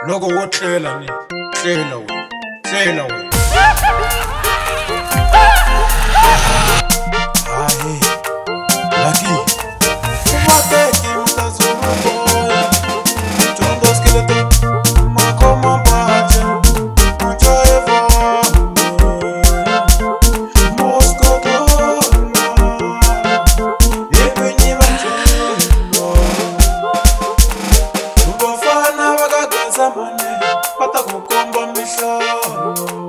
Loko wo tlela ni tlela we tlela we hayi Lucky umateki mtazuma boya chondo skeleton makoma baje ujoeva moskoto yebenyi bachelo ubafana bakagaza mane batakukomba mishalo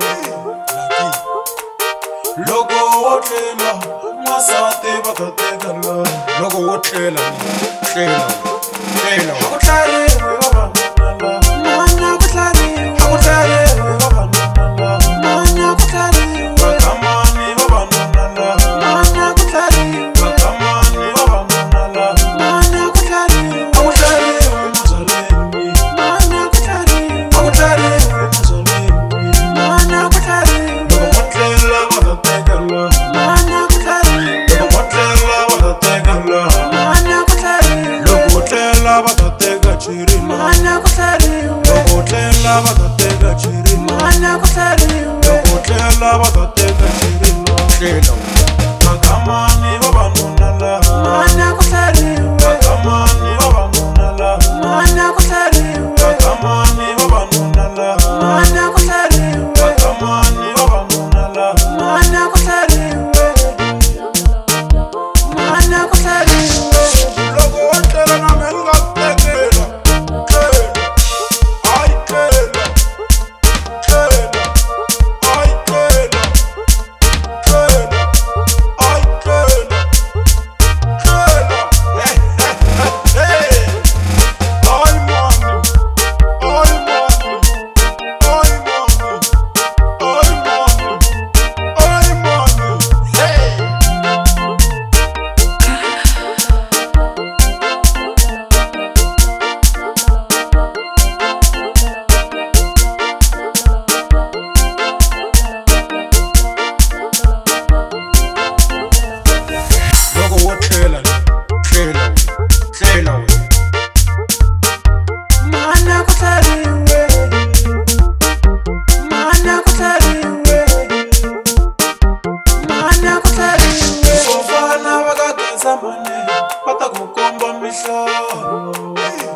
Loko wo tlela mwasate batatekala Loko wo tlela tlela tlela akutlariwe babanala manya kutlariwe akutlariwe babanala manya kutlariwe bakamani babanala manya kutlariwe bakamani babanala manya kutlariwe akutlariwe muzaleni manya kutlariwe akutlariwe muzaleni manya kutlariwe Loko tlela batatekala manya kutlariwe Loko tlela batatekala manya kutlariwe Loko tlela batateka chirima manya kutlariwe Loko tlela batateka chirima manya kutlariwe Loko tlela batateka chirima tlela bakamani babanala manya kutlariwe bakamani babanala manya kutlariwe bakamani babanala manya kutlariwe bakamani babanala manya kutlariwe manya kutlariwe Loko wo tlela na menga tekela tlela ay tlela tlela ay tlela tlela ay tlela tlela hey ay mami ay mami ay mami ay mami ay mami hey Loko wo tlela tlela tlela we manya kutlariwe manya kutlariwe manya kutlariwe sofana bakagaza mane batakukomba mishalo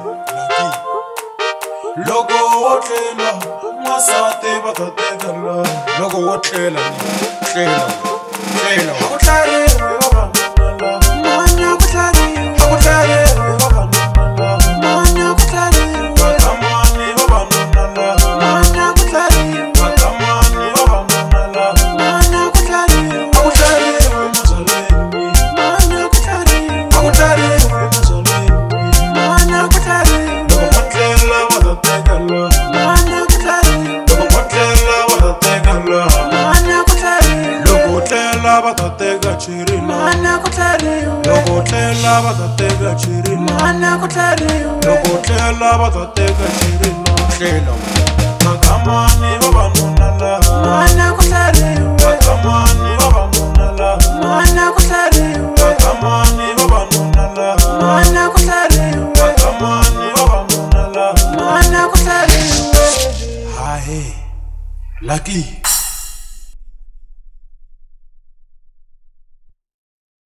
Loko wo tlela mwasate batatekala Loko wo tlela tlela tlela akutlariwe babanala manya kutlariwe akutlariwe babanala manya kutlariwe bakamani babanala manya kutlariwe bakamani babanala manya kutlariwe akutlariwe muzaleni manya kutlariwe akutlariwe muzaleni manya kutlariwe Loko tlela batatekala manya kutlariwe Loko tlela batatekala manya kutlariwe Loko tlela batateka chirima manya kutlariwe Loko tlela batateka chirima manya kutlariwe Loko tlela batateka chirima tlela bakamani babanala manya kutlariwe bakamani babanala manya kutlariwe bakamani babanala manya kutlariwe bakamani babanala manya kutlariwe hayi Lucky